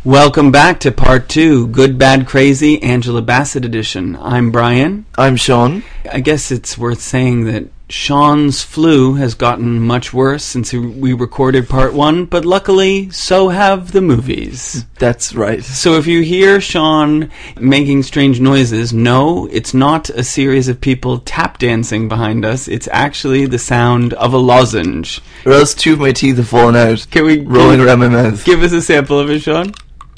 Welcome back to part 2, Good, Bad, Crazy, Angela Bassett edition. I'm Brian. I'm Sean. I guess it's worth saying that Sean's flu has gotten much worse since we recorded part 1, but luckily, so have the movies. That's right. So if you hear Sean making strange noises, no, it's not a series of people tap dancing behind us. It's actually the sound of a lozenge. Or else two of my teeth have fallen out, rolling around my mouth. Give us a sample of it, Sean.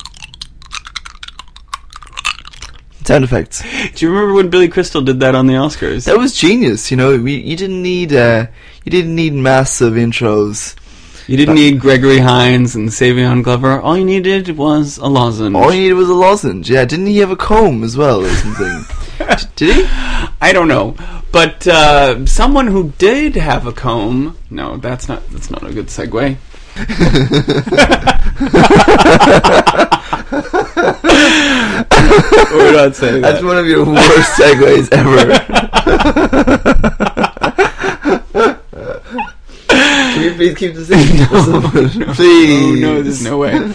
Sound effects. Do you remember when Billy Crystal did that on the Oscars? That was genius. You know, you didn't need massive intros. You didn't need Gregory Hines and Savion Glover. All you needed was a lozenge. All you needed was a lozenge. Yeah, didn't he have a comb as well or something? Did he? I don't know, but someone who did have a comb. No, that's not a good segue. We're not saying that. That's one of your worst segues ever. Can you please keep this in? No, please. Oh, no, there's no way.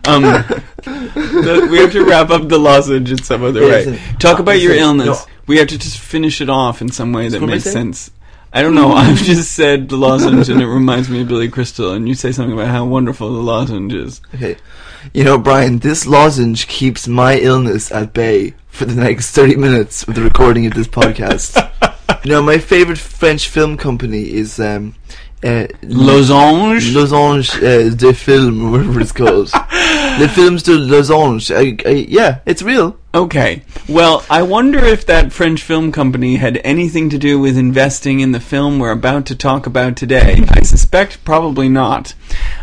We have to wrap up the lozenge in some other way. Talk about your illness. No. We have to just finish it off in some way that makes sense. I don't know. I've just said the lozenge and it reminds me of Billy Crystal, and you say something about how wonderful the lozenge is. Okay. You know, Brian, this lozenge keeps my illness at bay for the next 30 minutes with the recording of this podcast. You know, my favorite French film company is Losange? Losange de Film, or whatever it's called. Les Films de Losange. Yeah, it's real. Okay. Well, I wonder if that French film company had anything to do with investing in the film we're about to talk about today. I suspect probably not.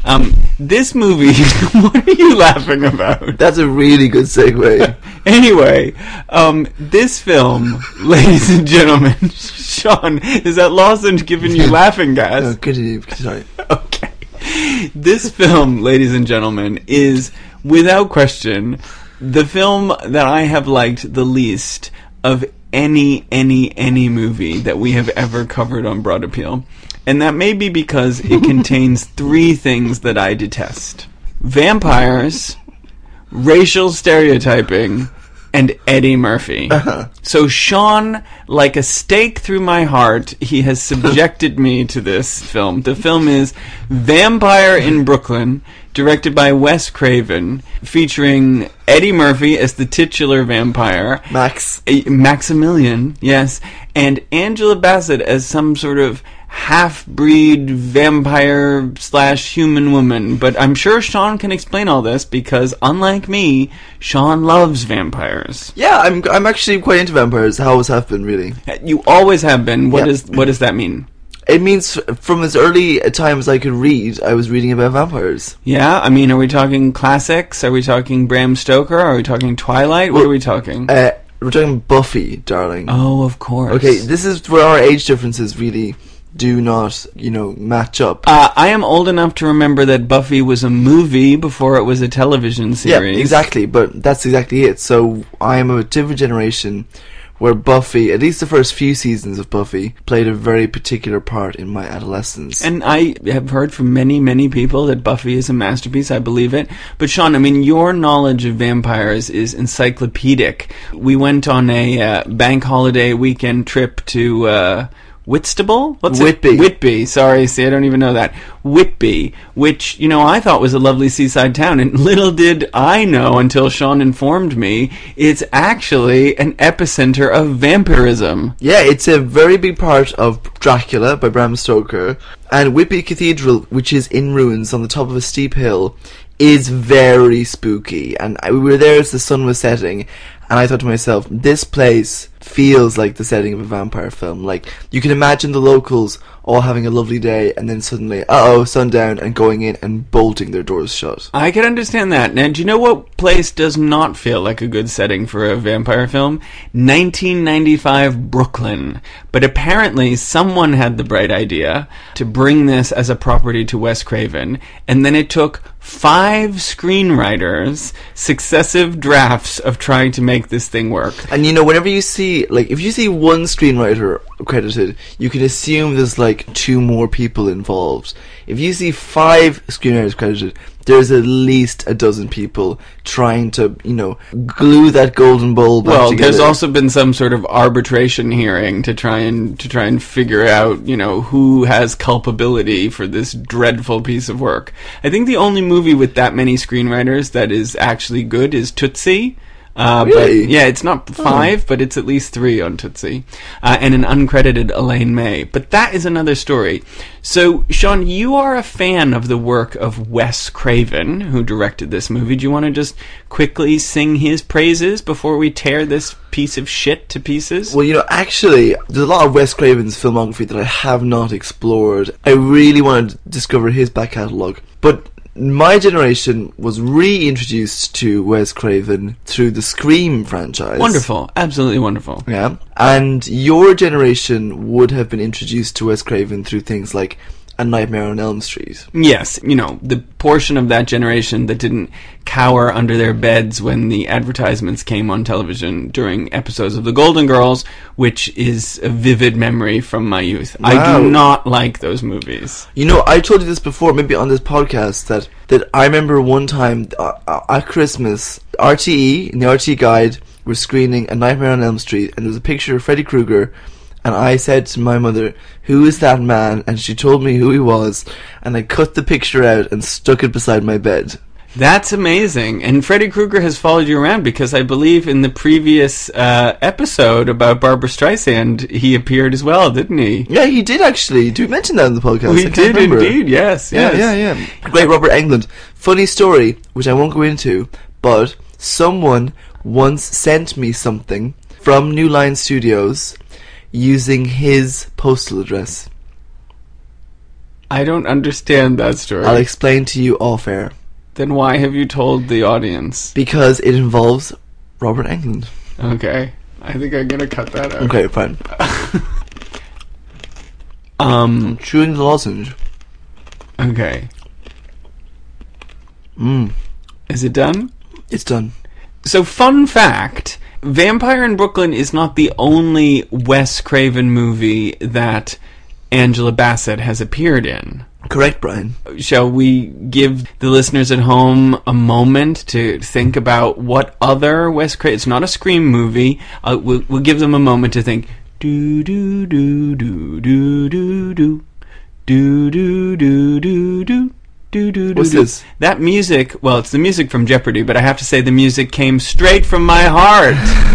This movie, what are you laughing about? That's a really good segue. Anyway, this film, ladies and gentlemen, Sean, is that lozenge giving you laughing gas? No, continue. Sorry. Okay. This film, ladies and gentlemen, is, without question, the film that I have liked the least of any movie that we have ever covered on Broad Appeal. And that may be because it contains 3 things that I detest. Vampires, racial stereotyping, and Eddie Murphy. Uh-huh. So Sean, like a stake through my heart, he has subjected me to this film. The film is Vampire in Brooklyn, directed by Wes Craven, featuring Eddie Murphy as the titular vampire. Maximilian, yes. And Angela Bassett as some sort of half-breed vampire / human woman. But I'm sure Sean can explain all this because, unlike me, Sean loves vampires. Yeah, I'm actually quite into vampires. I always have been, really. You always have been. What does that mean? It means from as early a time as I could read, I was reading about vampires. Yeah? I mean, are we talking classics? Are we talking Bram Stoker? Are we talking Twilight? What are we talking? We're talking Buffy, darling. Oh, of course. Okay, this is where our age differences really do not, match up. I am old enough to remember that Buffy was a movie before it was a television series. Yeah, exactly, but that's exactly it. So I am a different generation where Buffy, at least the first few seasons of Buffy, played a very particular part in my adolescence. And I have heard from many, many people that Buffy is a masterpiece. I believe it. But Sean, I mean, your knowledge of vampires is encyclopedic. We went on a bank holiday weekend trip to Whitstable? Whitby. Sorry, see, I don't even know that. Whitby, which, I thought was a lovely seaside town, and little did I know until Sean informed me, it's actually an epicenter of vampirism. Yeah, it's a very big part of Dracula by Bram Stoker, and Whitby Cathedral, which is in ruins on the top of a steep hill, is very spooky, and we were there as the sun was setting, and I thought to myself, this place feels like the setting of a vampire film. Like, you can imagine the locals all having a lovely day, and then suddenly, sundown, and going in and bolting their doors shut. I can understand that. Now, do you know what place does not feel like a good setting for a vampire film? 1995 Brooklyn. But apparently, someone had the bright idea to bring this as a property to Wes Craven, and then it took 5 screenwriters, successive drafts of trying to make this thing work. And whenever you see, if you see one screenwriter credited, you can assume there's like 2 more people involved. If you see 5 screenwriters credited, there's at least a dozen people trying to, glue that golden bowl back together. There's also been some sort of arbitration hearing to try and figure out, who has culpability for this dreadful piece of work. I think the only movie with that many screenwriters that is actually good is Tootsie. Really? But, yeah, it's not 5, but it's at least 3 on Tootsie. And an uncredited Elaine May. But that is another story. So, Sean, you are a fan of the work of Wes Craven, who directed this movie. Do you want to just quickly sing his praises before we tear this piece of shit to pieces? Well, actually, there's a lot of Wes Craven's filmography that I have not explored. I really want to discover his back catalogue. But my generation was reintroduced to Wes Craven through the Scream franchise. Wonderful. Absolutely wonderful. Yeah. And your generation would have been introduced to Wes Craven through things like A Nightmare on Elm Street. Yes, the portion of that generation that didn't cower under their beds when the advertisements came on television during episodes of The Golden Girls, which is a vivid memory from my youth. Wow. I do not like those movies. I told you this before, maybe on this podcast, that I remember one time at Christmas, RTE, in the RTE guide, were screening A Nightmare on Elm Street, and there was a picture of Freddy Krueger. And I said to my mother, "Who is that man?" And she told me who he was. And I cut the picture out and stuck it beside my bed. That's amazing. And Freddy Krueger has followed you around because I believe in the previous episode about Barbra Streisand, he appeared as well, didn't he? Yeah, he did actually. Do we mention that in the podcast? We did indeed, yes. Yeah. Great Robert Englund. Funny story, which I won't go into, but someone once sent me something from New Line Studios using his postal address. I don't understand that story. I'll explain to you off air. Then why have you told the audience? Because it involves Robert Englund. Okay. I think I'm gonna cut that out. Okay, fine. I'm chewing the lozenge. Okay. Is it done? It's done. So, fun fact, Vampire in Brooklyn is not the only Wes Craven movie that Angela Bassett has appeared in. Correct, Brian. Shall we give the listeners at home a moment to think about what other Wes Craven... It's not a Scream movie. We'll give them a moment to think. Do do do do do do do do do do do do. What's this? That music, well, it's the music from Jeopardy, but I have to say the music came straight from my heart.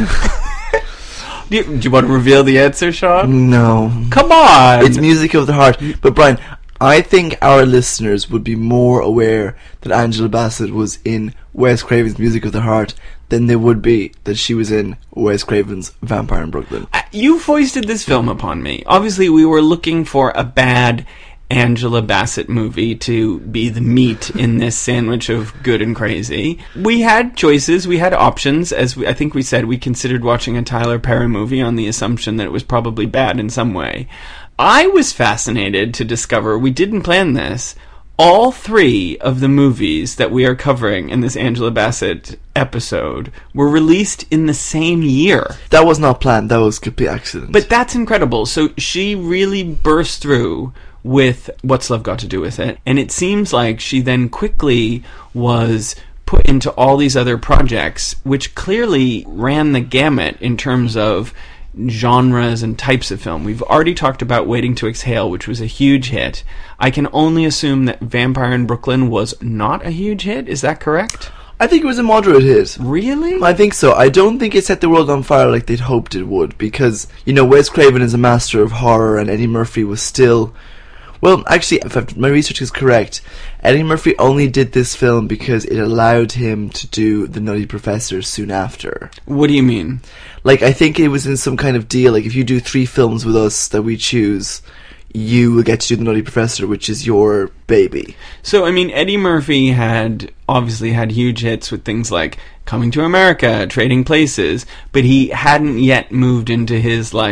Do you want to reveal the answer, Sean? No. Come on! It's music of the heart. But Brian, I think our listeners would be more aware that Angela Bassett was in Wes Craven's Music of the Heart than they would be that she was in Wes Craven's Vampire in Brooklyn. You foisted this film upon me. Obviously, we were looking for a bad Angela Bassett movie to be the meat in this sandwich of good and crazy. We had choices, we had options. I think we said we considered watching a Tyler Perry movie on the assumption that it was probably bad in some way. I was fascinated to discover, we didn't plan this, all 3 of the movies that we are covering in this Angela Bassett episode were released in the same year. That was not planned, that was complete accident. But that's incredible. So she really burst through with What's Love Got to Do with It? And it seems like she then quickly was put into all these other projects, which clearly ran the gamut in terms of genres and types of film. We've already talked about Waiting to Exhale, which was a huge hit. I can only assume that Vampire in Brooklyn was not a huge hit. Is that correct? I think it was a moderate hit. Really? I think so. I don't think it set the world on fire like they'd hoped it would, because, Wes Craven is a master of horror, and Eddie Murphy was still... Well, actually, if my research is correct, Eddie Murphy only did this film because it allowed him to do The Nutty Professor soon after. What do you mean? I think it was in some kind of deal, if you do 3 films with us that we choose, you will get to do The Nutty Professor, which is your baby. So, Eddie Murphy had obviously had huge hits with things like Coming to America, Trading Places, but he hadn't yet moved into his,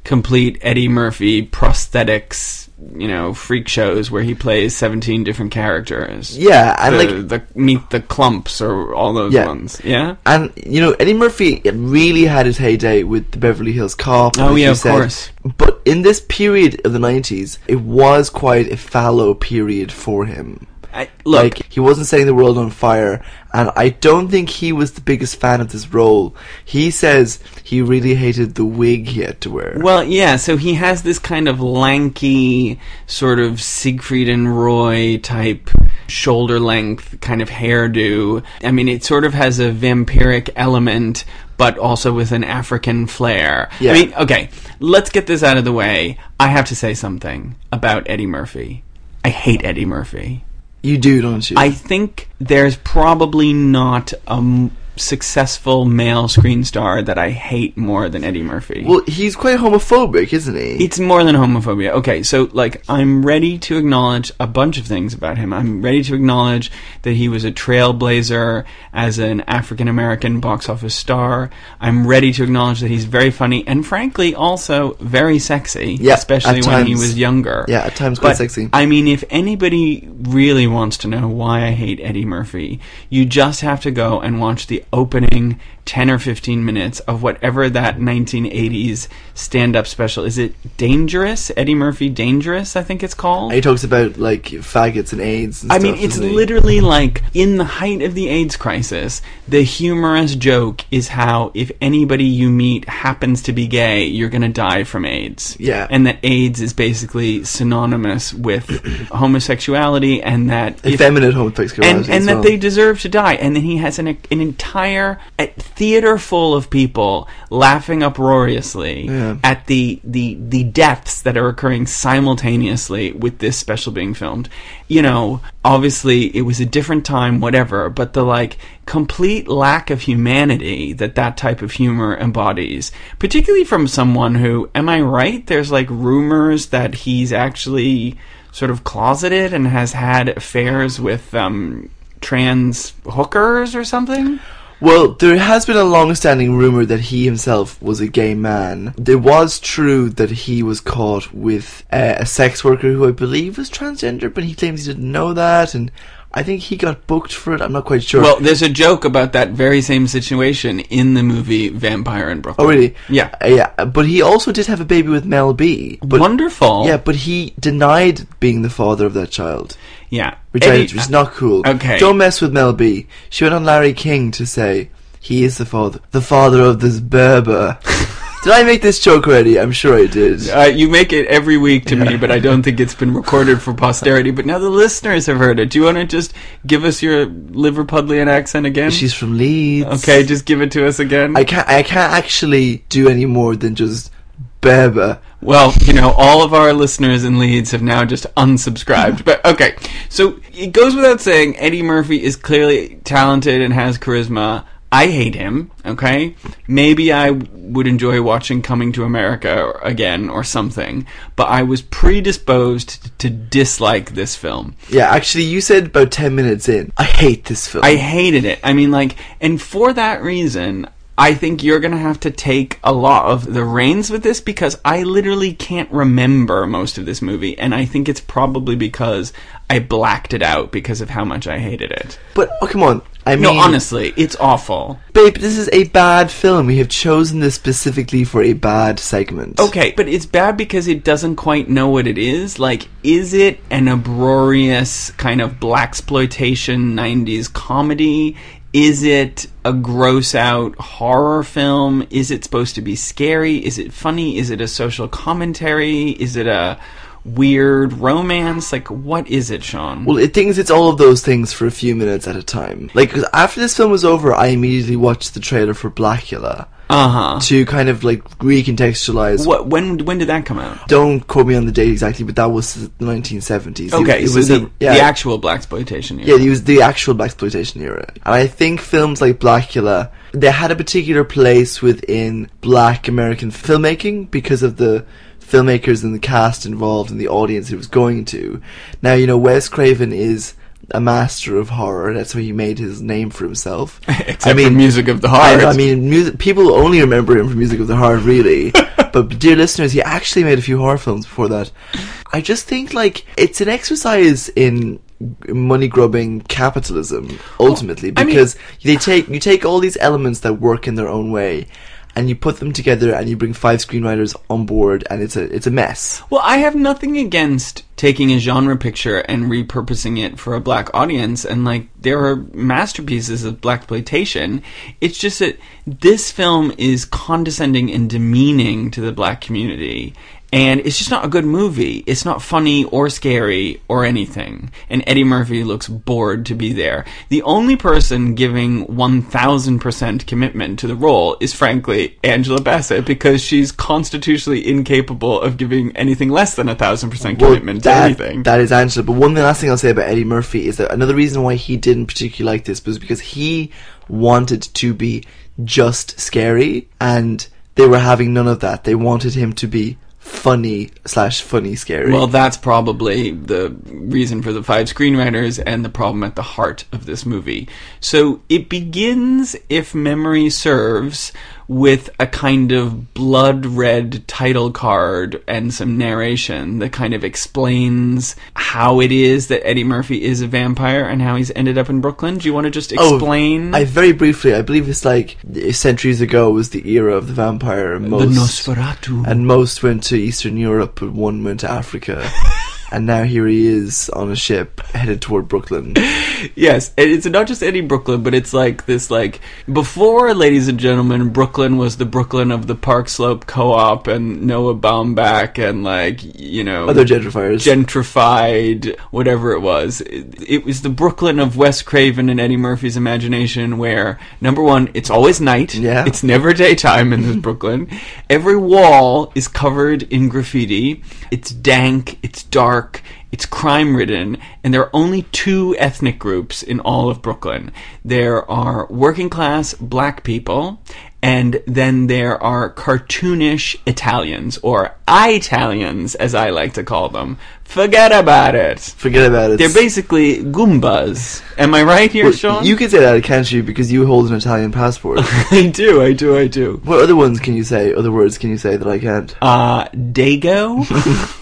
complete Eddie Murphy prosthetics, freak shows where he plays 17 different characters. Yeah, and the Meet the Clumps or all those ones. Yeah? And, Eddie Murphy really had his heyday with the Beverly Hills Cop. Oh, yeah, of course. But in this period of the 90s, it was quite a fallow period for him. Look, he wasn't setting the world on fire, and I don't think he was the biggest fan of this role. He says he really hated the wig he had to wear. Well, yeah, so he has this kind of lanky, sort of Siegfried and Roy type shoulder-length kind of hairdo. I mean, it sort of has a vampiric element, but also with an African flair. Yeah. I mean, okay, let's get this out of the way. I have to say something about Eddie Murphy. I hate Eddie Murphy. You do, don't you? I think there's probably not a successful male screen star that I hate more than Eddie Murphy. Well, he's quite homophobic, isn't he? It's more than homophobia. Okay, so, I'm ready to acknowledge a bunch of things about him. I'm ready to acknowledge that he was a trailblazer as an African-American box office star. I'm ready to acknowledge that he's very funny and, frankly, also very sexy, especially when he was younger. Yeah, at times quite sexy. I mean, if anybody really wants to know why I hate Eddie Murphy, you just have to go and watch the opening 10 or 15 minutes of whatever that 1980s stand-up special. Is it Dangerous? Eddie Murphy Dangerous, I think it's called? He talks about, faggots and AIDS and I stuff, mean, it's literally in the height of the AIDS crisis, the humorous joke is how if anybody you meet happens to be gay, you're going to die from AIDS. Yeah. And that AIDS is basically synonymous with homosexuality, and that... effeminate homosexuality and that they deserve to die. And then he has an entire theater full of people laughing uproariously at the deaths that are occurring simultaneously with this special being filmed. Obviously it was a different time, whatever, but the complete lack of humanity that type of humor embodies, particularly from someone who, am I right? There's rumors that he's actually sort of closeted and has had affairs with trans hookers or something? Well, there has been a long-standing rumour that he himself was a gay man. It was true that he was caught with a sex worker who I believe was transgender, but he claims he didn't know that, and I think he got booked for it. I'm not quite sure. Well, there's a joke about that very same situation in the movie Vampire in Brooklyn. Oh, really? Yeah. Yeah, but he also did have a baby with Mel B. Wonderful. Yeah, but he denied being the father of that child. Yeah. Which is not cool. Okay. Don't mess with Mel B. She went on Larry King to say, he is the father of this Berber. Did I make this joke already? I'm sure I did. You make it every week to me, but I don't think it's been recorded for posterity. But now the listeners have heard it. Do you want to just give us your Liverpudlian accent again? She's from Leeds. Okay, just give it to us again. I can't actually do any more than just Berber. Well, all of our listeners in Leeds have now just unsubscribed. But, okay, so it goes without saying, Eddie Murphy is clearly talented and has charisma. I hate him, okay? Maybe I would enjoy watching Coming to America again or something, but I was predisposed to dislike this film. Yeah, actually, you said about 10 minutes in, I hate this film. I hated it. I mean, and for that reason, I think you're going to have to take a lot of the reins with this, because I literally can't remember most of this movie, and I think it's probably because I blacked it out because of how much I hated it. But, come on. No, honestly, it's awful. Babe, this is a bad film. We have chosen this specifically for a bad segment. Okay, but it's bad because it doesn't quite know what it is. Is it an uproarious kind of blaxploitation 90s comedy? Is it a gross-out horror film? Is it supposed to be scary? Is it funny? Is it a social commentary? Is it a weird romance? What is it, Sean? Well, it thinks it's all of those things for a few minutes at a time. 'Cause after this film was over, I immediately watched the trailer for Blackula. To kind of recontextualize. When did that come out? Don't quote me on the date exactly, but that was the 1970s. Okay, it was the actual blaxploitation era. Yeah, it was the actual blaxploitation era. And I think films like Blackula, they had a particular place within black American filmmaking because of the filmmakers and the cast involved and the audience it was going to. Now, Wes Craven is a master of horror. That's how he made his name for himself. Except for Music of the Heart. People only remember him from Music of the Heart, really. But dear listeners, he actually made a few horror films before that. I just think like it's an exercise in money grubbing capitalism ultimately, because you take all these elements that work in their own way and you put them together and you bring 5 screenwriters on board and it's a mess. Well, I have nothing against taking a genre picture and repurposing it for a black audience, and like there are masterpieces of blaxploitation. It's just that this film is condescending and demeaning to the black community. And it's just not a good movie. It's not funny or scary or anything. And Eddie Murphy looks bored to be there. The only person giving 1,000% commitment to the role is, frankly, Angela Bassett, because she's constitutionally incapable of giving anything less than 1,000% commitment to anything. That is Angela. But one last thing I'll say about Eddie Murphy is that another reason why he didn't particularly like this was because he wanted to be just scary, and they were having none of that. They wanted him to be funny scary. Well, that's probably the reason for the 5 screenwriters and the problem at the heart of this movie. So it begins, if memory serves, with a kind of blood red title card and some narration that kind of explains how it is that Eddie Murphy is a vampire and how he's ended up in Brooklyn. Do you want to just explain? Very briefly, I believe it's like centuries ago was the era of the vampire. And the Nosferatu. And most went to Eastern Europe, but one went to Africa. And now here he is on a ship headed toward Brooklyn. Yes, it's not just any Brooklyn, but it's like this, like, before, ladies and gentlemen, Brooklyn was the Brooklyn of the Park Slope Co-op and Noah Baumbach and, like, you know... other gentrifiers. Gentrified, whatever it was. It was the Brooklyn of Wes Craven and Eddie Murphy's imagination where, number one, it's always night. Yeah. It's never daytime in this Brooklyn. Every wall is covered in graffiti. It's dank. It's dark. It's crime-ridden, and there are only 2 ethnic groups in all of Brooklyn. There are working-class black people, and then there are cartoonish Italians, or Italians, as I like to call them. Forget about it. Forget about it. They're basically Goombas. Am I right here, Sean? You can say that, can't you? Because you hold an Italian passport. I do. What other words can you say that I can't? Dago?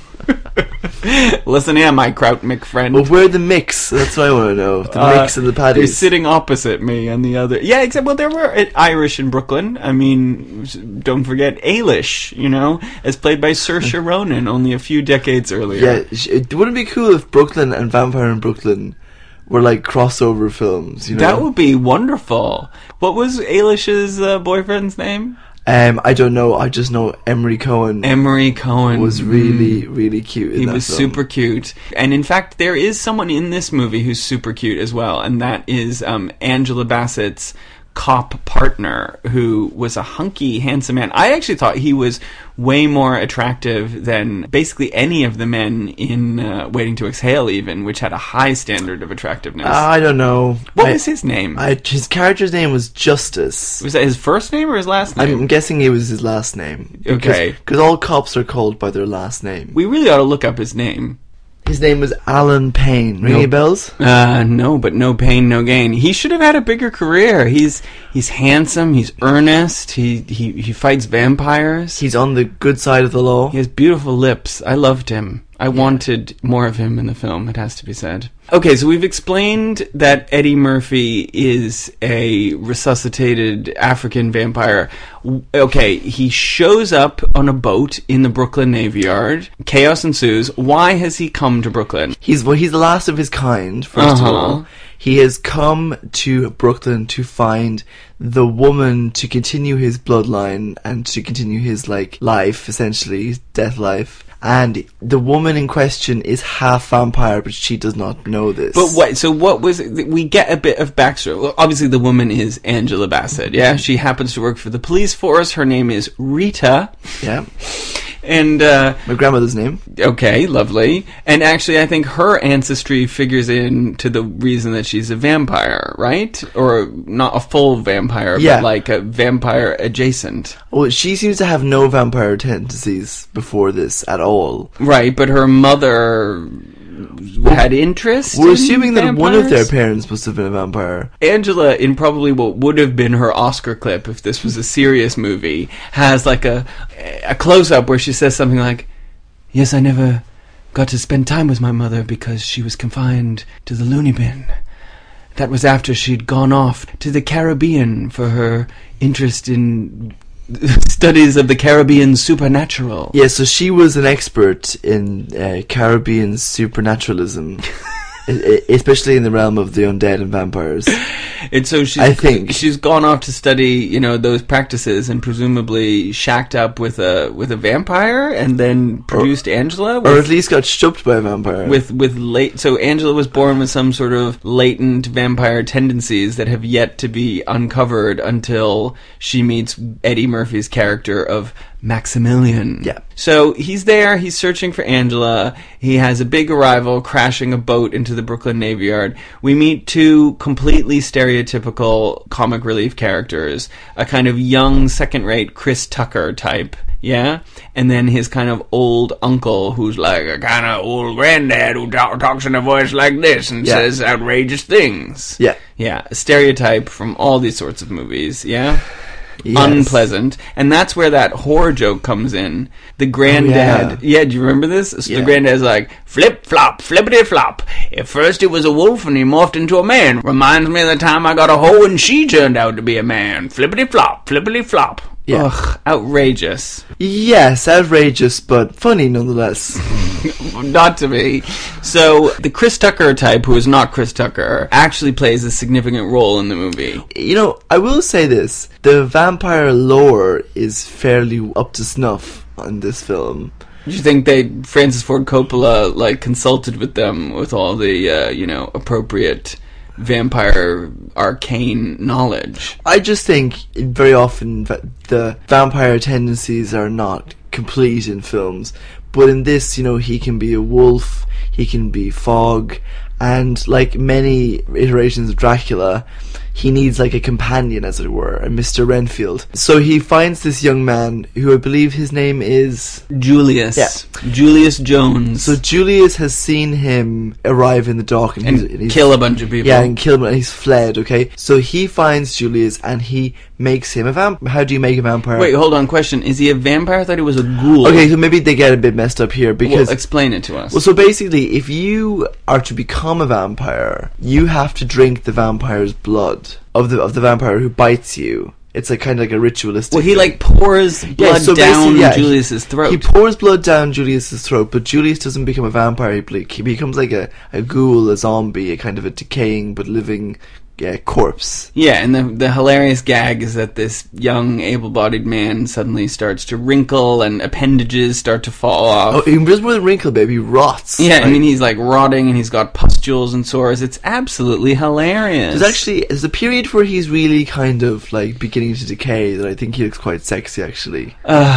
Listen here, my Kraut McFriend. Well, where the mix? That's what I want to know. The mix and the patties. They're sitting opposite me and the other. Yeah, except, well, there were Irish in Brooklyn. I mean, don't forget Ailish, you know, as played by Saoirse Ronan only a few decades earlier. Yeah, it wouldn't be cool if Brooklyn and Vampire in Brooklyn were like crossover films, you know? That would be wonderful. What was Ailish's boyfriend's name? I don't know. I just know Emery Cohen. Emery Cohen was really, really cute. He was super cute. And in fact, there is someone in this movie who's super cute as well, and that is Angela Bassett's cop partner, who was a hunky, handsome man. I actually thought he was way more attractive than basically any of the men in Waiting to Exhale, even, which had a high standard of attractiveness. I don't know. What was his name? His character's name was Justice. Was that his first name or his last name? I'm guessing it was his last name. Okay. Because all cops are called by their last name. We really ought to look up his name. His name was Alan Payne. Ring any bells? No, but no pain, no gain. He should have had a bigger career. He's handsome. He's earnest. He fights vampires. He's on the good side of the law. He has beautiful lips. I loved him. I wanted more of him in the film, it has to be said. Okay, so we've explained that Eddie Murphy is a resuscitated African vampire. Okay, he shows up on a boat in the Brooklyn Navy Yard. Chaos ensues. Why has he come to Brooklyn? He's the last of his kind, first of all. He has come to Brooklyn to find the woman to continue his bloodline and to continue his, life, essentially, his death life. And the woman in question is half vampire, but she does not know this. But what was it? We get a bit of backstory. Well, obviously the woman is Angela Bassett, yeah? She happens to work for the police force. Her name is Rita. Yeah. And my grandmother's name. Okay, lovely. And actually, I think her ancestry figures in to the reason that she's a vampire, right? Or not a full vampire, but like a vampire adjacent. Well, she seems to have no vampire tendencies before this at all. Right, but her mother had interest. We're in assuming that one of their vampires. parents must have been a vampire. Angela, in probably what would have been her Oscar clip if this was a serious movie, has like a close-up where she says something like, "Yes, I never got to spend time with my mother because she was confined to the loony bin. That was after she'd gone off to the Caribbean for her interest in studies of the Caribbean supernatural." Yeah, so she was an expert in Caribbean supernaturalism, especially in the realm of the undead and vampires. And so I think she's gone off to study, those practices, and presumably shacked up with a vampire, and then produced Angela, or at least got choked by a vampire. So Angela was born with some sort of latent vampire tendencies that have yet to be uncovered until she meets Eddie Murphy's character of Maximilian. Yeah. So he's there, he's searching for Angela, he has a big arrival, crashing a boat into the Brooklyn Navy Yard. We meet two completely stereotypical comic relief characters, a kind of young, second-rate Chris Tucker type, yeah? And then his kind of old uncle, who's like a kind of old granddad who talks in a voice like this and says outrageous things. Yeah. Yeah, a stereotype from all these sorts of movies, yeah? Yes. Unpleasant. And that's where that horror joke comes in. The granddad... Yeah, do you remember this? So the granddad's like, flip-flop, flippity-flop. At first it was a wolf and he morphed into a man. Reminds me of the time I got a hoe and she turned out to be a man. Flippity-flop, flippity-flop. Yeah. Ugh, outrageous. Yes, outrageous, but funny nonetheless. Not to me. So, the Chris Tucker type, who is not Chris Tucker, actually plays a significant role in the movie. I will say this. The vampire lore is fairly up to snuff on this film. Do you think Francis Ford Coppola, consulted with them with all the, appropriate vampire arcane knowledge? I just think very often the vampire tendencies are not complete in films, but in this, he can be a wolf, he can be fog, and like many iterations of Dracula, he needs like a companion, as it were, a Mr. Renfield. So he finds this young man who I believe his name is Julius. Yeah. Julius Jones. So Julius has seen him arrive in the dock and he's kill a bunch of people. Yeah, and kill him, and he's fled, okay? So he finds Julius and he makes him a vampire. How do you make a vampire? Wait, hold on, question. Is he a vampire? I thought he was a ghoul. Okay, so maybe they get a bit messed up here because... Well, explain it to us. Well, so basically, if you are to become a vampire, you have to drink the vampire's blood of the vampire who bites you. It's like kind of like a ritualistic. Well, he pours blood down Julius's throat. He pours blood down Julius's throat, but Julius doesn't become a vampire. He becomes like a ghoul, a zombie, a kind of a decaying but living corpse. Yeah, and the hilarious gag is that this young, able-bodied man suddenly starts to wrinkle and appendages start to fall off. Oh, he doesn't really wrinkle, baby. He rots. Yeah, I mean, he's rotting and he's got pustules and sores. It's absolutely hilarious. There's a period where he's really kind of beginning to decay that I think he looks quite sexy, actually.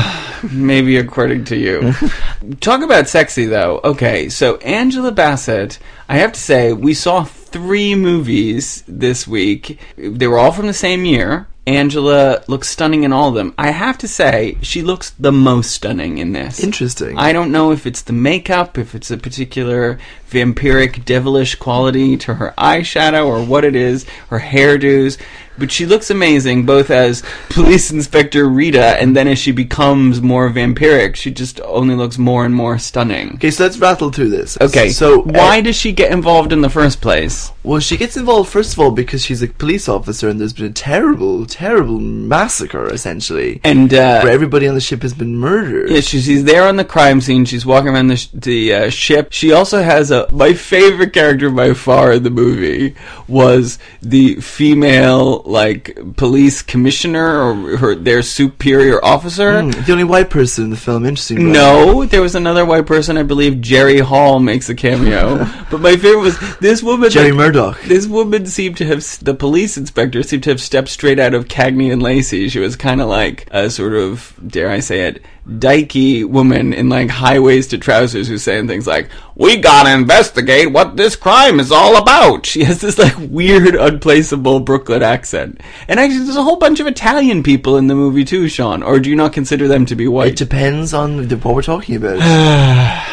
Maybe according to you. Talk about sexy, though. Okay, so Angela Bassett, I have to say, we saw 3 movies this week. They were all from the same year. Angela looks stunning in all of them. I have to say, she looks the most stunning in this. Interesting. I don't know if it's the makeup, if it's a particular vampiric, devilish quality to her eyeshadow, or what it is, her hairdos, but she looks amazing, both as Police Inspector Rita, and then as she becomes more vampiric, she just only looks more and more stunning. Okay, so let's rattle through this. Okay, so why does she get involved in the first place? Well, she gets involved, first of all, because she's a police officer, and there's been a terrible, terrible massacre, essentially. And where everybody on the ship has been murdered. Yeah, she's there on the crime scene, she's walking around the ship. She also has my favorite character by far in the movie was the female, police commissioner, or their superior officer. The only white person in the film, interesting. No, there was another white person, I believe Jerry Hall makes a cameo. But my favorite was this woman... Jerry Murdoch. This woman seemed to have... The police inspector seemed to have stepped straight out of Cagney and Lacey. She was kind of like a sort of, dare I say it, dykey woman in high-waisted trousers who's saying things like, "We gotta investigate what this crime is all about." She has this weird, unplaceable Brooklyn accent. And actually there's a whole bunch of Italian people in the movie too, Sean. Or do you not consider them to be white? It depends on what we're talking about.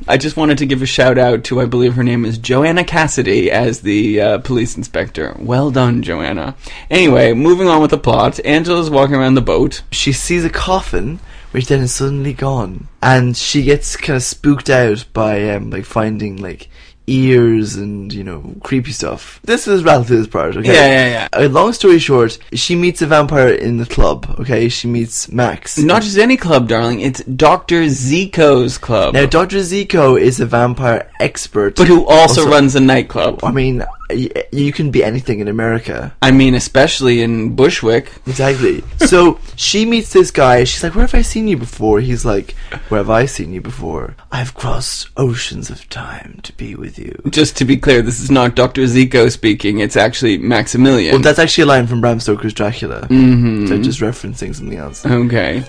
I just wanted to give a shout out to, I believe her name is Joanna Cassidy as the police inspector. Well done, Joanna. Anyway, moving on with the plot. Angela's walking around the boat. She sees a coffin, which then is suddenly gone, and she gets kind of spooked out by finding ears and, creepy stuff. This is relative to this part, okay? Yeah. Long story short, she meets a vampire in the club, okay? She meets Max. Not just any club, darling. It's Dr. Zico's club. Now, Dr. Zico is a vampire expert. But who also runs a nightclub. I mean, you can be anything in America. I mean, especially in Bushwick. Exactly. So, she meets this guy. She's like, where have I seen you before? He's like, where have I seen you before? I've crossed oceans of time to be with you. Just to be clear, this is not Dr. Zico speaking. It's actually Maximilian. Well, that's actually a line from Bram Stoker's Dracula. Mm-hmm. So just referencing something else. Okay.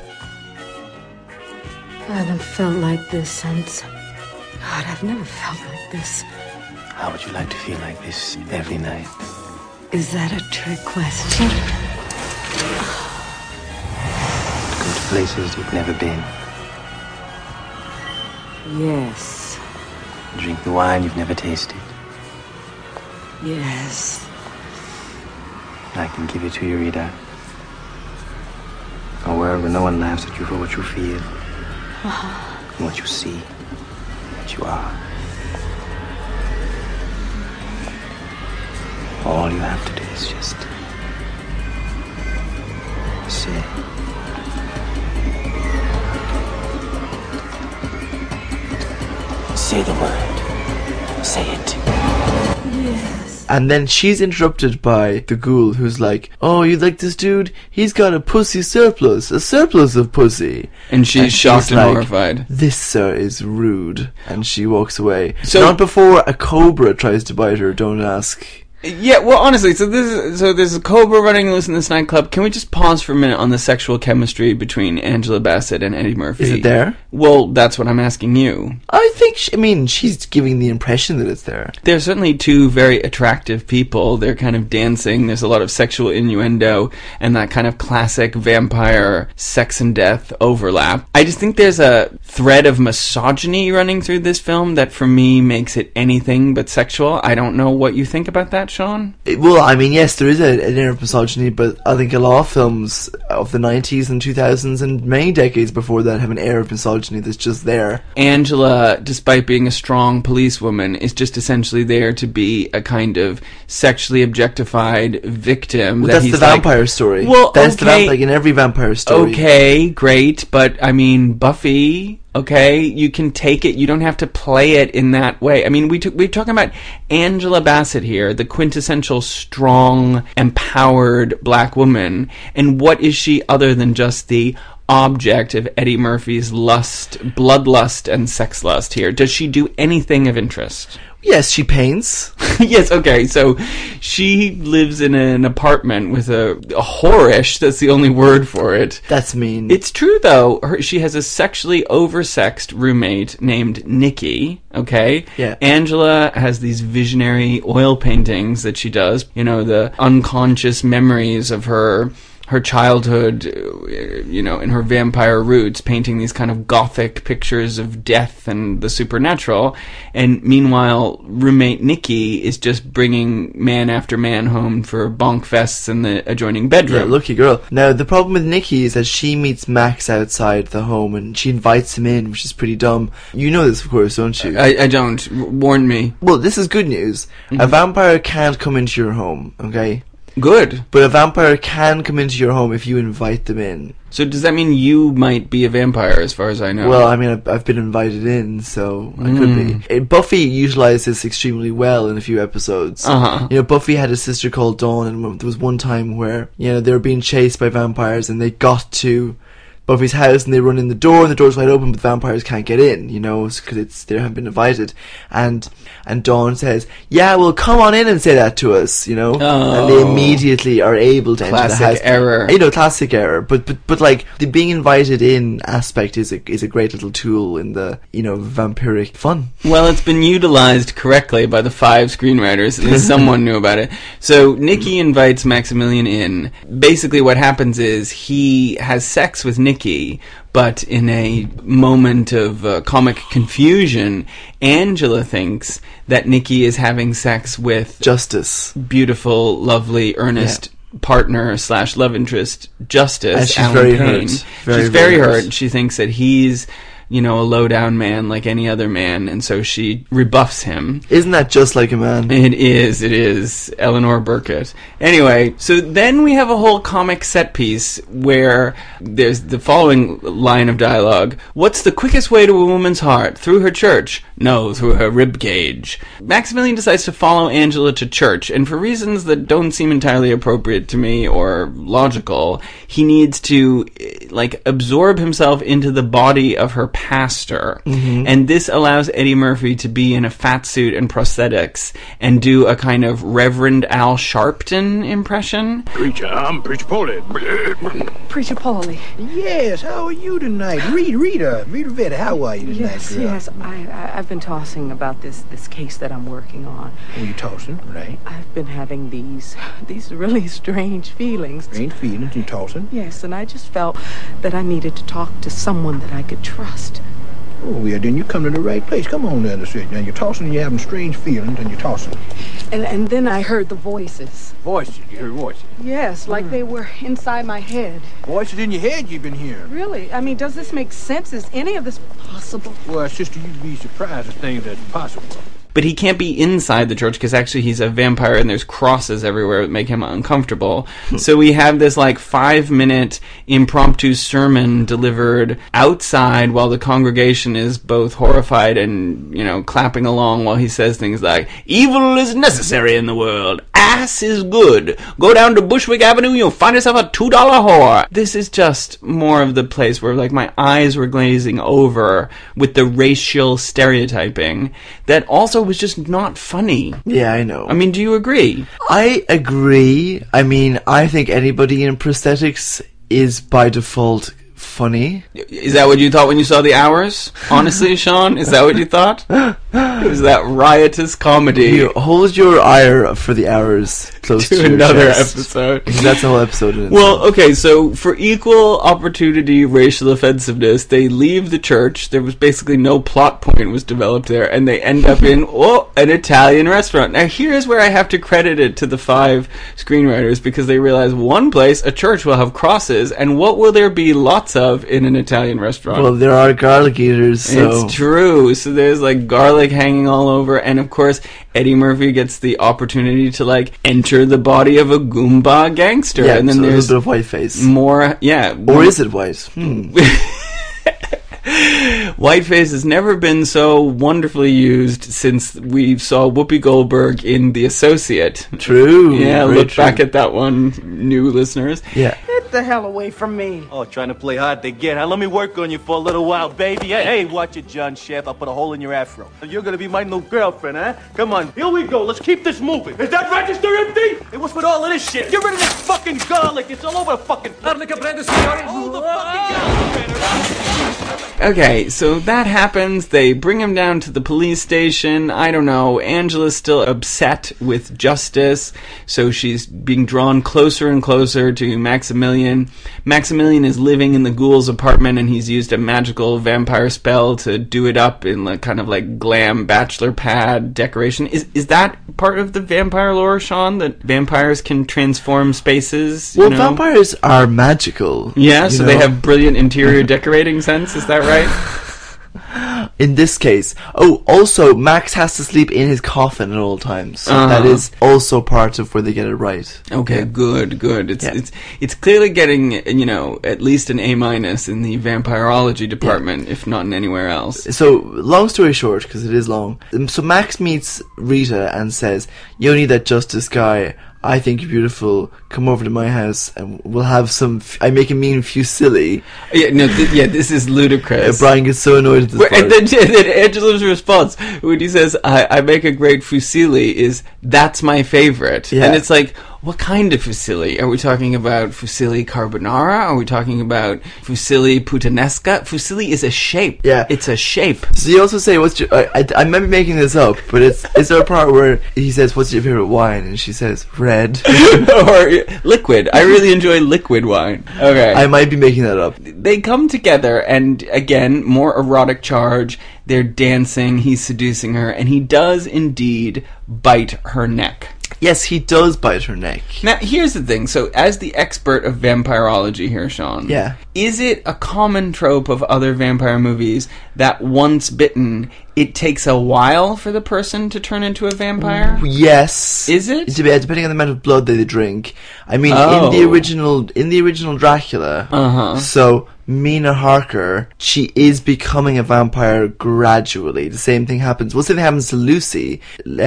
I haven't felt like this since... God, I've never felt like this. How would you like to feel like this every night? Is that a trick question? Go to places you've never been. Yes. Drink the wine you've never tasted. Yes. I can give it to you, Rita. A world where no one laughs at you for what you feel. And what you see. What you are. All you have to do is just say. Say the word. Say it. Yes. And then she's interrupted by the ghoul who's like, oh, you like this dude? He's got a pussy surplus. A surplus of pussy. And she's shocked and horrified. This, sir, is rude. And she walks away. So, not before a cobra tries to bite her, don't ask. Yeah, well, honestly, so there's a cobra running loose in this nightclub. Can we just pause for a minute on the sexual chemistry between Angela Bassett and Eddie Murphy? Is it there? Well, that's what I'm asking you. I think, she's giving the impression that it's there. They're certainly two very attractive people. They're kind of dancing. There's a lot of sexual innuendo and that kind of classic vampire sex and death overlap. I just think there's a thread of misogyny running through this film that for me makes it anything but sexual. I don't know what you think about that, Sean? Yes, there is an air of misogyny, but I think a lot of films of the 90s and 2000s and many decades before that have an air of misogyny that's just there. Angela, despite being a strong policewoman, is just essentially there to be a kind of sexually objectified victim. Well, that's the vampire story. Well, that's the like in every vampire story. Okay, great, but I mean, Buffy... Okay, you can take it. You don't have to play it in that way. I mean, we're talking about Angela Bassett here, the quintessential strong, empowered black woman. And what is she other than just the object of Eddie Murphy's lust, bloodlust, and sex lust here? Does she do anything of interest? Yes, she paints. Yes, okay, so she lives in an apartment with a whorish, that's the only word for it. That's mean. It's true, though. She has a sexually oversexed roommate named Nikki, okay? Yeah. Angela has these visionary oil paintings that she does, the unconscious memories of her childhood, in her vampire roots, painting these kind of gothic pictures of death and the supernatural. And meanwhile, roommate Nikki is just bringing man after man home for bonk fests in the adjoining bedroom. Yeah, lucky girl. Now, the problem with Nikki is that she meets Max outside the home and she invites him in, which is pretty dumb. You know this, of course, don't you? I don't. Warn me. Well, this is good news. Mm-hmm. A vampire can't come into your home, okay? Good. But a vampire can come into your home if you invite them in. So does that mean you might be a vampire, as far as I know? Well, I mean, I've been invited in, so I could be. Buffy utilized this extremely well in a few episodes. Uh-huh. Buffy had a sister called Dawn, and there was one time where, they were being chased by vampires, and they got to Buffy's house, and they run in the door, and the door's wide open, but the vampires can't get in, because they haven't been invited. And Dawn says, yeah, well, come on in and say that to us, Oh. And they immediately are able to enter the house. Classic error. Classic error. But like, the being invited in aspect is a great little tool in the, vampiric fun. Well, it's been utilized correctly by the 5 screenwriters. At least someone knew about it. So, Nikki invites Maximilian in. Basically, what happens is he has sex with Nikki, but in a moment of comic confusion, Angela thinks that Nikki is having sex with Justice. beautiful, lovely, earnest partner / love interest, Justice. And she's Alan very Payne. hurt. She's very hurt. She thinks that he's, a low-down man like any other man, and so she rebuffs him. Isn't that just like a man? It is. Eleanor Burkett. Anyway, so then we have a whole comic set piece where there's the following line of dialogue. What's the quickest way to a woman's heart? Through her church? No, through her rib cage. Maximilian decides to follow Angela to church, and for reasons that don't seem entirely appropriate to me or logical, he needs to, absorb himself into the body of her pastor. Mm-hmm. And this allows Eddie Murphy to be in a fat suit and prosthetics and do a kind of Reverend Al Sharpton impression. Preacher, I'm Preacher Paulie. Preacher Paulie. Yes, how are you tonight? Rita Vetta, how are you tonight, girl? Yes, I've been tossing about this case that I'm working on. Oh, you tossing, right? I've been having these really strange feelings. Strange feelings, you tossing? Yes, and I just felt that I needed to talk to someone that I could trust. Oh, yeah, then you come to the right place. Come on down the street. Now, you're tossing and you're having strange feelings and you're tossing. And then I heard the voices. Voices? You heard voices? Yes, like they were inside my head. Voices in your head you've been hearing? Really? I mean, does this make sense? Is any of this possible? Well, sister, you'd be surprised at things that's possible. But he can't be inside the church because actually he's a vampire and there's crosses everywhere that make him uncomfortable. So we have this 5-minute impromptu sermon delivered outside while the congregation is both horrified and, clapping along while he says things like, evil is necessary in the world. Ass is good. Go down to Bushwick Avenue, you'll find yourself a $2 whore. This is just more of the place where my eyes were glazing over with the racial stereotyping that also was just not funny. Yeah, I know. I mean, do you agree? I agree. I mean, I think anybody in prosthetics is by default funny. Is that what you thought when you saw The Hours? Honestly, Sean, is that what you thought? It was that riotous comedy. You hold your ire for The Hours close to another your chest. episode. That's the whole episode. In well, okay, so for equal opportunity racial offensiveness, they leave the church. There was basically no plot point was developed there, and they end up in an Italian restaurant. Now, here's where I have to credit it to the 5 screenwriters, because they realize one place, a church, will have crosses, and what will there be lots of in an Italian restaurant? Well, there are garlic eaters, so... It's true. So there's garlic hanging all over, and of course Eddie Murphy gets the opportunity to enter the body of a Goomba gangster. Yeah, and then so there's a little bit of white face. More, yeah. Or is it white? Whiteface has never been so wonderfully used since we saw Whoopi Goldberg in The Associate. True. Yeah, look back at that one, new listeners. Yeah. Get the hell away from me. Oh, trying to play hard to get, huh? Let me work on you for a little while, baby. Hey, watch it, John Chef. I'll put a hole in your afro. You're gonna be my new girlfriend, huh? Come on, here we go. Let's keep this moving. Is that register empty? Hey, what's with all of this shit? Get rid of this fucking garlic. It's all over the fucking... Hold the fucking garlic. Okay, so that happens. They bring him down to the police station. I don't know. Angela's still upset with Justice, so she's being drawn closer and closer to Maximilian. Maximilian is living in the ghoul's apartment, and he's used a magical vampire spell to do it up in kind of glam bachelor pad decoration. Is that part of the vampire lore, Sean, that vampires can transform spaces? Well, vampires are magical. Yeah, so they have brilliant interior decorating sense, is that right? In this case. Oh, also, Max has to sleep in his coffin at all times. So that is also part of where they get it right. Okay, good. It's clearly getting, at least an A- in the vampirology department, if not in anywhere else. So, long story short, because it is long. So Max meets Rita and says, you need that Justice guy. I think you're beautiful. Come over to my house and we'll have some... I make a mean fusilli. This is ludicrous. Brian gets so annoyed at this part. And then Angela's response, when he says, I make a great fusilli, is, that's my favorite. Yeah. And it's what kind of fusilli? Are we talking about fusilli carbonara? Are we talking about fusilli puttanesca? Fusilli is a shape. Yeah. It's a shape. So you also say, what's your... I might be making this up, but is there a part where he says, what's your favourite wine? And she says, red. Or liquid. I really enjoy liquid wine. Okay. I might be making that up. They come together, and again, more erotic charge. They're dancing, he's seducing her, and he does indeed bite her neck. Yes, he does bite her neck. Now, here's the thing. So, as the expert of vampirology here, Sean, Yeah. is it a common trope of other vampire movies that once bitten, it takes a while for the person to turn into a vampire? Yes. Is it? Depending on the amount of blood they drink. I mean, Oh. in the original Dracula, so Mina Harker, she is becoming a vampire gradually. The same thing happens. Well, the same thing happens to Lucy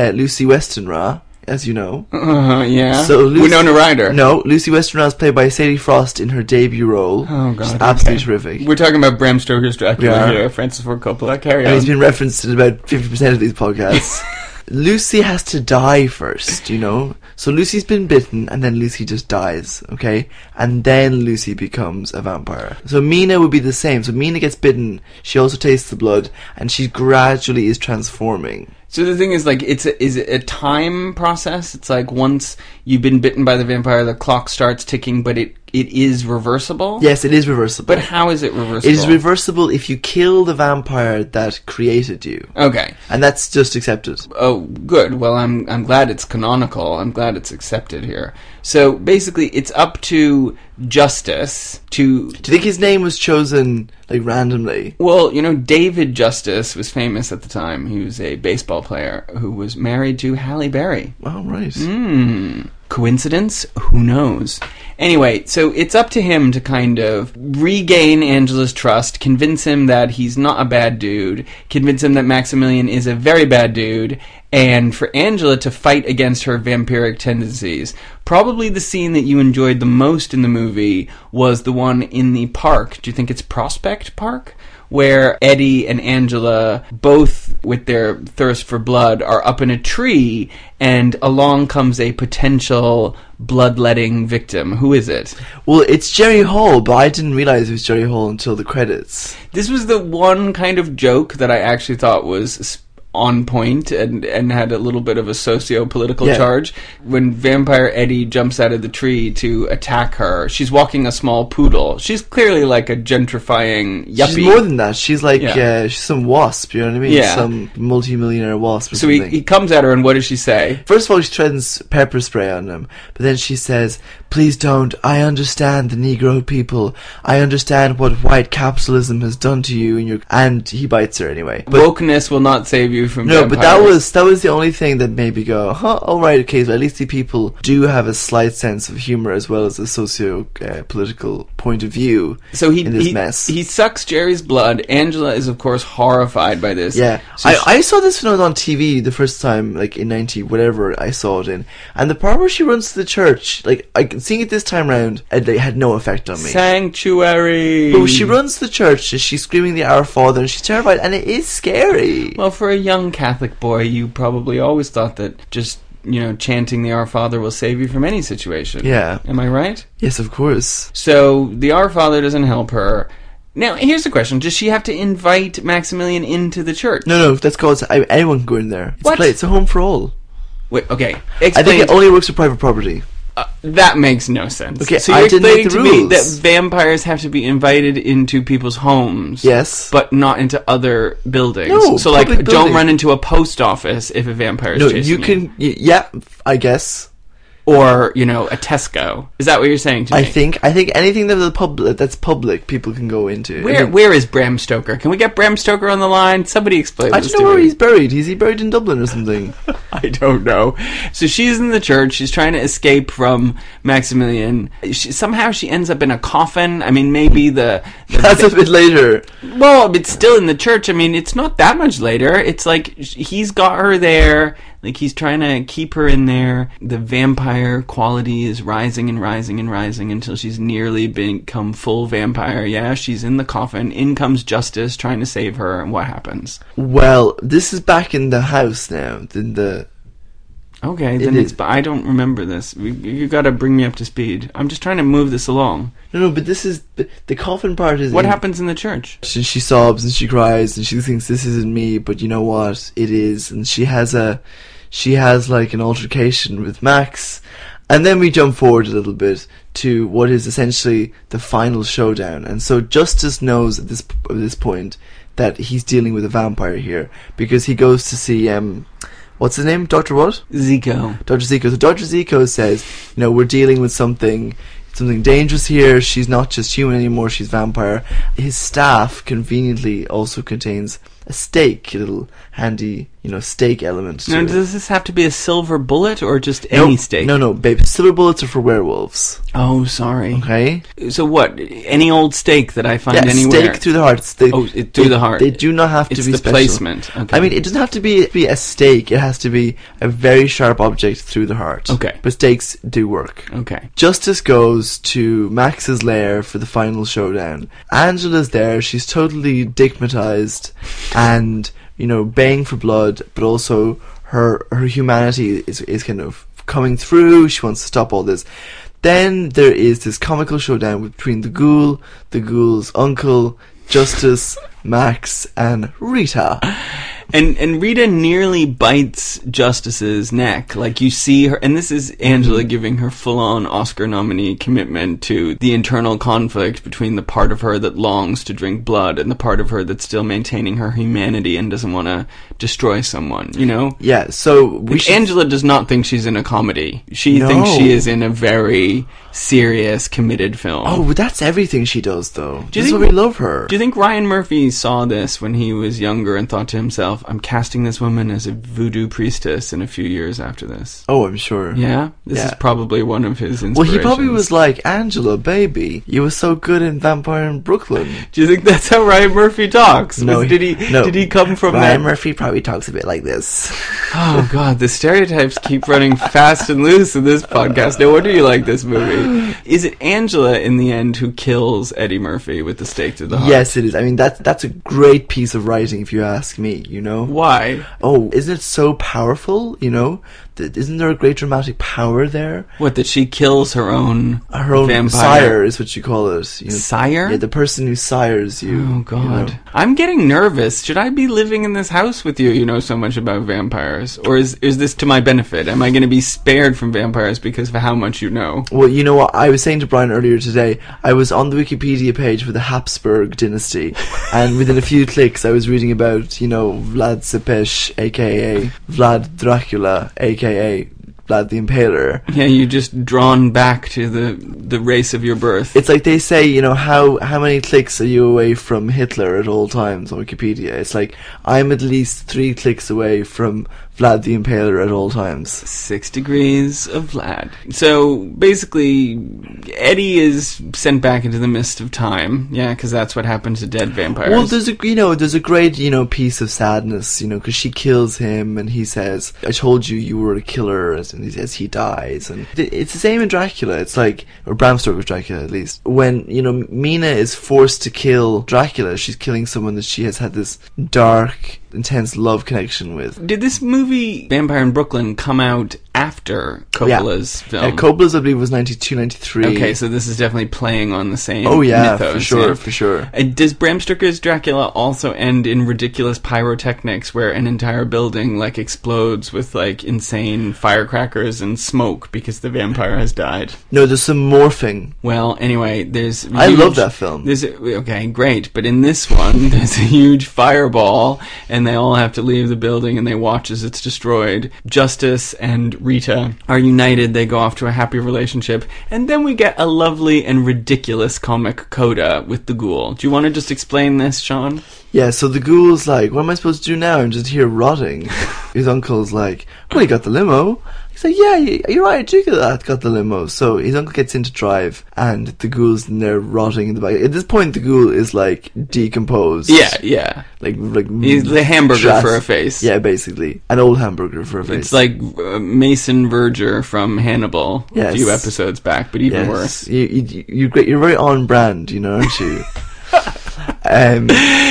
Westenra, as you know. Yeah. So Winona Ryder. No, Lucy Westenra is played by Sadie Frost in her debut role. Oh, God. She's absolutely okay. terrific. We're talking about Bram Stoker's Dracula Yeah. here. Francis Ford Coppola. Carry And on. he's been referenced in about 50% of these podcasts. Lucy has to die first, you know? So Lucy's been bitten, and then Lucy just dies, okay? And then Lucy becomes a vampire. So Mina would be the same. So Mina gets bitten, she also tastes the blood, and she gradually is transforming. So the thing is, like, is it a time process? It's like once you've been bitten by the vampire, the clock starts ticking, but it is reversible? Yes, it is reversible. But how is it reversible? It is reversible if you kill the vampire that created you. Okay. And that's just accepted. Oh, good. Well, I'm glad it's canonical. I'm glad it's accepted here. So basically, it's up to Justice to... Do you think his name was chosen, like, randomly? Well, you know, David Justice was famous at the time. He was a baseball player who was married to Halle Berry. Oh, right. Coincidence? Who knows? Anyway, so it's up to him to kind of regain Angela's trust, convince him that he's not a bad dude, convince him that Maximilian is a very bad dude, and for Angela to fight against her vampiric tendencies. Probably the scene that you enjoyed the most in the movie was the one in the park. Do you think it's Prospect Park? Where Eddie and Angela, both with their thirst for blood, are up in a tree, and along comes a potential bloodletting victim. Who is it? Well, it's Jerry Hall, but I didn't realize it was Jerry Hall until the credits. This was the one kind of joke that I actually thought was on point and had a little bit of a socio-political charge. When Vampire Eddie jumps out of the tree to attack her, she's walking a small poodle. She's clearly like a gentrifying yuppie. She's more than that. She's like, she's some wasp, you know what I mean? Yeah. Some multi-millionaire wasp or So something. he comes at her, and what does she say? First of all, she threatens pepper spray on him, but then she says, "Please don't. I understand the Negro people. I understand what white capitalism has done to you." And he bites her anyway. But Wokeness will not save you from no, vampires. but that was the only thing that made me go, alright, okay, so at least the people do have a slight sense of humour as well as a socio-political point of view in this mess. He sucks Jerry's blood. Angela is, of course, horrified by this. Yeah, So I saw this when I was on TV the first time, like in 90, whatever I saw it in, and the part where she runs to the church, like, seeing it this time round, it had no effect on me. Sanctuary! But when she runs to the church, she's screaming the Our Father, and she's terrified, and it is scary. Well, for a young Catholic boy, you probably always thought that just, chanting the Our Father will save you from any situation. Yeah. Am I right? Yes, of course. So, the Our Father doesn't help her. Now, here's the question. Does she have to invite Maximilian into the church? No, that's called, anyone can go in there. It's a home for all. Wait, okay. I think it only works for private property. That makes no sense. Okay, so I you're didn't make explaining the to me rules. that vampires have to be invited into people's homes. Yes. But not into other buildings. No, so, like, public don't buildings. run into a post office if a vampire is No, chasing you can... Yeah, I guess. Or, a Tesco. Is that what you're saying to me? I think anything that's public, people can go into. Where is Bram Stoker? Can we get Bram Stoker on the line? Somebody explain I this don't to know where me. he's buried. Is he buried in Dublin or something? I don't know. So she's in the church. She's trying to escape from Maximilian. Somehow she ends up in a coffin. I mean, maybe the That's a bit later. Well, it's still in the church. I mean, it's not that much later. It's like he's got her there. Like, he's trying to keep her in there. The vampire quality is rising and rising and rising until she's nearly become full vampire. Yeah, she's in the coffin. In comes Justice trying to save her. And what happens? Well, this is back in the house now. In the Okay, then but I don't remember this. You got to bring me up to speed. I'm just trying to move this along. No, but this is the coffin part. Is what happens in the church? She sobs and she cries and she thinks this isn't me, but you know what? It is. And she has like an altercation with Max, and then we jump forward a little bit to what is essentially the final showdown. And so Justice knows at this point that he's dealing with a vampire here, because he goes to see what's his name? Dr. what? Zico. Dr. Zico. So Dr. Zico says, we're dealing with something dangerous here. She's not just human anymore, she's vampire. His staff conveniently also contains a stake, a little handy, stake element to now, it. does this have to be a silver bullet or just any stake? No, babe. Silver bullets are for werewolves. Oh, sorry. Okay. So what? Any old stake that I find anywhere? Stake through the heart. Through the heart. They do not have to be It's the special. placement. Okay. I mean, it doesn't have to be a stake. It has to be a very sharp object through the heart. Okay. But stakes do work. Okay. Justice goes to Max's lair for the final showdown. Angela's there. She's totally digmatized and, baying for blood, but also her humanity is kind of coming through. She wants to stop all this. Then there is this comical showdown between the ghoul, the ghoul's uncle, Justice, Max, and Rita. And Rita nearly bites Justice's neck. Like, you see her, and this is Angela giving her full-on Oscar nominee commitment to the internal conflict between the part of her that longs to drink blood and the part of her that's still maintaining her humanity and doesn't want to destroy someone, Yeah, so Angela does not think she's in a comedy. She thinks she is in a very serious, committed film. Oh, but that's everything she does, though. Do you This is think why we love her. Do you think Ryan Murphy saw this when he was younger and thought to himself, I'm casting this woman as a voodoo priestess in a few years after this? Oh, I'm sure. Yeah? This is probably one of his inspirations. Well, he probably was like, Angela, baby, you were so good in Vampire in Brooklyn. Do you think that's how Ryan Murphy talks? No, Did he come from Ryan that? Murphy probably talks a bit like this. Oh, God, the stereotypes keep running fast and loose in this podcast. No wonder you like this movie. Is it Angela, in the end, who kills Eddie Murphy with the stake to the heart? Yes, it is. I mean, that's a great piece of writing, if you ask me, Why? Oh, isn't it so powerful, Isn't there a great dramatic power there? What, that she kills her own vampire? Sire is what you call it. Sire? Yeah, the person who sires you. Oh, God. I'm getting nervous. Should I be living in this house with you? You know so much about vampires. Or is this to my benefit? Am I going to be spared from vampires because of how much you know? Well, you know what? I was saying to Brian earlier today, I was on the Wikipedia page for the Habsburg dynasty, and within a few clicks I was reading about, Vlad Tepes, a.k.a. Vlad Dracula, a.k.a. Vlad the Impaler. Yeah, you just drawn back to the race of your birth. It's like they say, how many clicks are you away from Hitler at all times on Wikipedia? It's like, I'm at least 3 clicks away from Vlad the Impaler at all times. 6 degrees of Vlad. So, basically, Eddie is sent back into the mist of time. Yeah, because that's what happened to dead vampires. Well, there's a great, piece of sadness, because she kills him and he says, I told you were a killer, and he says he dies. And it's the same in Dracula. It's like, or Bram Stoker's Dracula at least. When, Mina is forced to kill Dracula, she's killing someone that she has had this dark, intense love connection with. Did this movie, Vampire in Brooklyn, come out after Coppola's film? Coppola's, I believe, was 92, 93. Okay, so this is definitely playing on the same for mythos. sure, for sure. Does Bram Stoker's Dracula also end in ridiculous pyrotechnics where an entire building, explodes with, insane firecrackers and smoke because the vampire has died? No, there's some morphing. Well, anyway, I love that film. Okay, great, but in this one, there's a huge fireball, and they all have to leave the building, and they watch as it's destroyed. Justice and Rita are united, they go off to a happy relationship, and then we get a lovely and ridiculous comic coda with the ghoul. Do you want to just explain this, Sean? Yeah, so the ghoul's like, what am I supposed to do now? I'm just here rotting. His uncle's like, well, you got the limo. He's like, yeah, you're right, you got the limo. So his uncle gets in to drive, and the ghoul's in there rotting in the back. At this point, the ghoul is, decomposed. Yeah. He's the hamburger for a face. Yeah, basically. An old hamburger for a face. It's like Mason Verger from Hannibal a few episodes back, but even worse. You're great. You're very on brand, aren't you?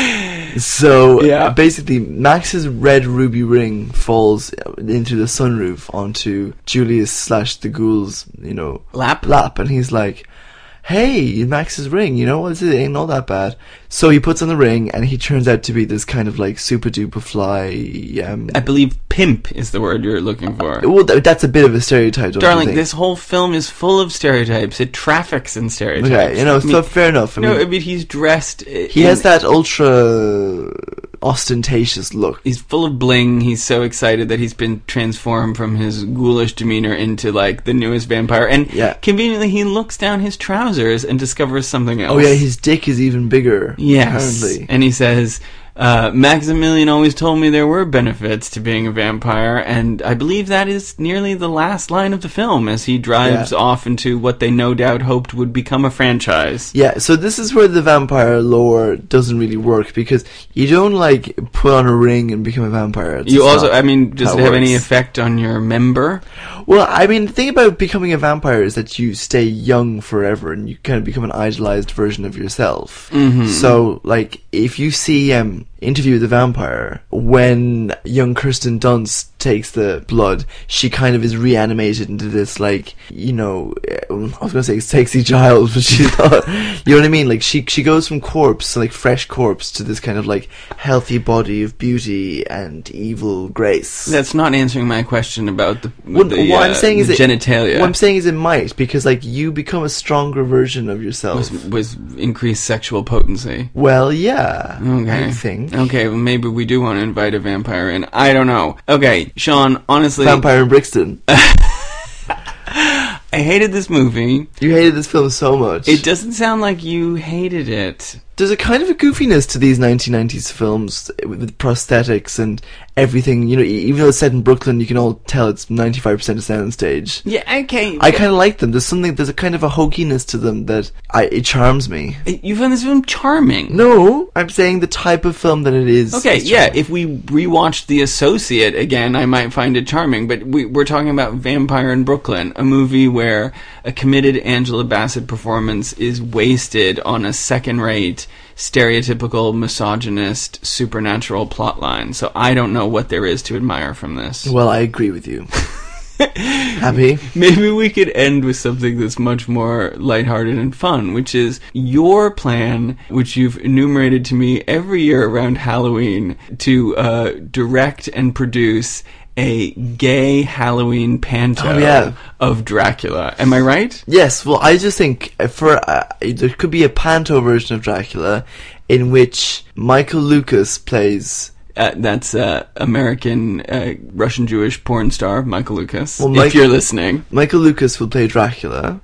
So Yeah. basically, Max's red ruby ring falls into the sunroof onto Julius / the ghoul's, lap, and he's like, "Hey, Max's ring, it ain't all that bad." So he puts on the ring, and he turns out to be this kind of like super duper fly. I believe pimp is the word you're looking for. Well, that's a bit of a stereotype, don't you Darling, think? this whole film is full of stereotypes. It traffics in stereotypes. Okay, so fair enough. I mean, he's dressed. he has that ultra ostentatious look. He's full of bling. He's so excited that he's been transformed from his ghoulish demeanor into like the newest vampire. And conveniently, he looks down his trousers and discovers something else. Oh yeah, his dick is even bigger. Yes, apparently. and he says, Maximilian always told me there were benefits to being a vampire, and I believe that is nearly the last line of the film as he drives off into what they no doubt hoped would become a franchise. Yeah, so this is where the vampire lore doesn't really work, because you don't like put on a ring and become a vampire. Does it have any effect on your member? Well, I mean, the thing about becoming a vampire is that you stay young forever, and you kind of become an idolized version of yourself. Mm-hmm. So, like, if you see Interview with the Vampire, when young Kirsten Dunst takes the blood, she kind of is reanimated into this, like, I was going to say sexy child, but she's not, you know what I mean? Like, she goes from corpse, like fresh corpse, to this kind of, like, healthy body of beauty and evil grace. That's not answering my question about the what I'm saying is genitalia. What I'm saying is it might, because, like, you become a stronger version of yourself. Was increased sexual potency. Well, yeah. Okay. I think. Okay, well, maybe we do want to invite a vampire in. I don't know. Okay, Sean, honestly... Vampire in Brixton. I hated this movie. You hated this film so much. It doesn't sound like you hated it. There's a kind of a goofiness to these 1990s films with prosthetics and everything. Even though it's set in Brooklyn, you can all tell it's 95% a soundstage. Yeah, okay. I kind of like them. There's a kind of a hokiness to them that it charms me. You find this film charming? No, I'm saying the type of film that it is. Okay, is yeah, if we rewatched The Associate again, I might find it charming, but we're talking about Vampire in Brooklyn, a movie where a committed Angela Bassett performance is wasted on a second-rate, stereotypical, misogynist, supernatural plotline. So I don't know what there is to admire from this. Well, I agree with you. Happy? Maybe we could end with something that's much more lighthearted and fun, which is your plan, which you've enumerated to me every year around Halloween, to direct and produce a gay Halloween panto of Dracula. Am I right? Yes, well, I just think there could be a panto version of Dracula in which Michael Lucas plays... that's American Russian Jewish porn star Michael Lucas. Well, if you're listening, Michael Lucas will play Dracula.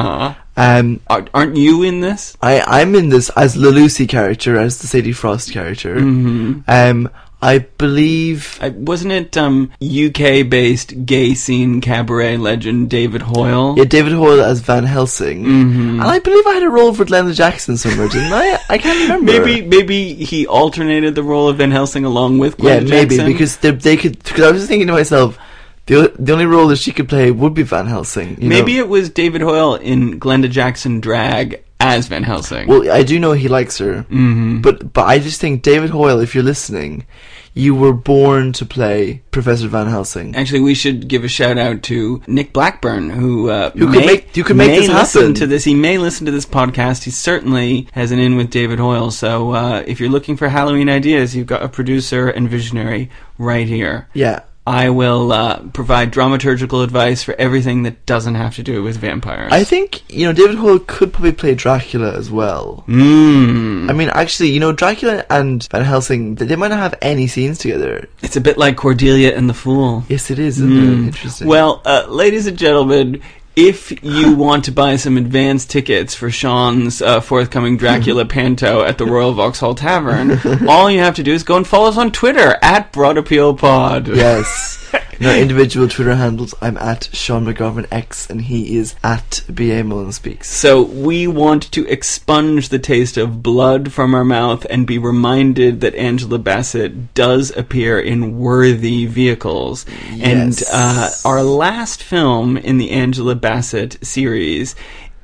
Aren't you in this? I'm in this as the Lucy character, as the Sadie Frost character. Mm-hmm. I believe... wasn't it UK-based gay scene cabaret legend David Hoyle? Yeah, David Hoyle as Van Helsing. Mm-hmm. And I believe I had a role for Glenda Jackson somewhere, didn't I? I can't remember. Maybe he alternated the role of Van Helsing along with Glenda Jackson? Yeah, maybe, because they could... Because I was just thinking to myself... The only role that she could play would be Van Helsing. Maybe it was David Hoyle in Glenda Jackson drag as Van Helsing. Well, I do know he likes her. Mm-hmm. But I just think, David Hoyle, if you're listening, you were born to play Professor Van Helsing. Actually, we should give a shout out to Nick Blackburn, who could make this listen happen. to this. He may listen to this podcast. He certainly has an in with David Hoyle. So if you're looking for Halloween ideas, you've got a producer and visionary right here. Yeah. I will provide dramaturgical advice for everything that doesn't have to do with vampires. I think, David Hoyle could probably play Dracula as well. I mean, actually, Dracula and Van Helsing, they might not have any scenes together. It's a bit like Cordelia and the Fool. Yes, it is, isn't it? Interesting. Well, ladies and gentlemen, if you want to buy some advance tickets for Sean's forthcoming Dracula Panto at the Royal Vauxhall Tavern, all you have to do is go and follow us on Twitter at BroadAppealPod. Yes. In our individual Twitter handles, I'm at Sean McGovern X, and he is at B.A. Mullen Speaks. So we want to expunge the taste of blood from our mouth and be reminded that Angela Bassett does appear in worthy vehicles. Yes. And our last film in the Angela Bassett series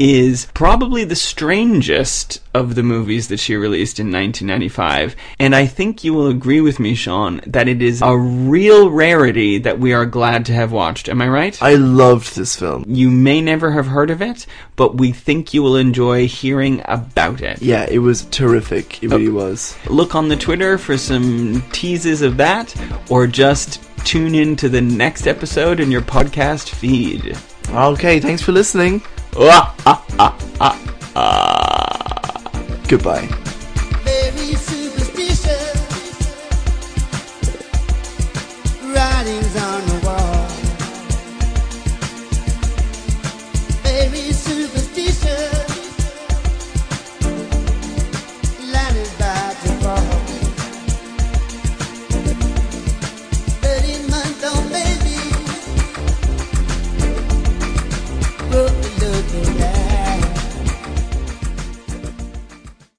is probably the strangest of the movies that she released in 1995. And I think you will agree with me, Sean, that it is a real rarity that we are glad to have watched. Am I right? I loved this film. You may never have heard of it, but we think you will enjoy hearing about it. Yeah, it was terrific. It really was. Look on the Twitter for some teases of that, or just tune in to the next episode in your podcast feed. Okay, thanks for listening. Goodbye. Very superstitious. Writings on